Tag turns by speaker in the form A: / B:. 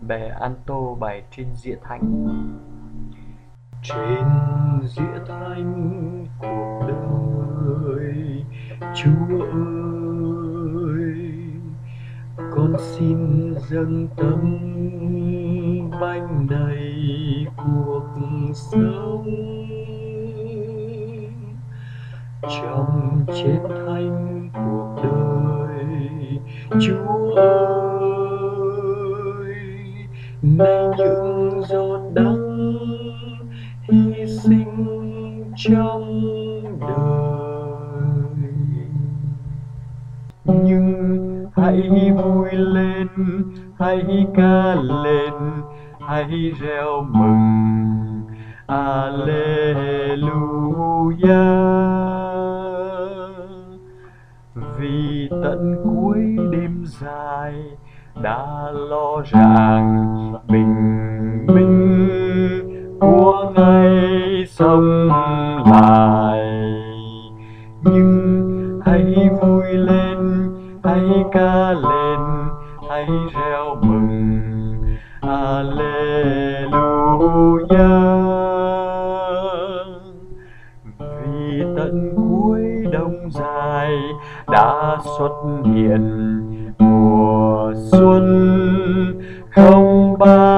A: Bè An Tô bài trên Dĩa Thánh.
B: Trên dĩa thánh cuộc đời, Chúa ơi, con xin dâng tấm bánh này cuộc sống. Trong chết thánh cuộc đời, Chúa ơi, nay những giọt đắng hy sinh trong đời. Nhưng hãy vui lên, hãy ca lên, hãy reo mừng Alleluia. Vì tận cuối đêm dài đã lo ràng bình minh của ngày sống lại. Nhưng hãy vui lên, hãy ca lên, hãy reo mừng Alleluia. Vì tận cuối đông dài đã xuất hiện mùa xuân không ba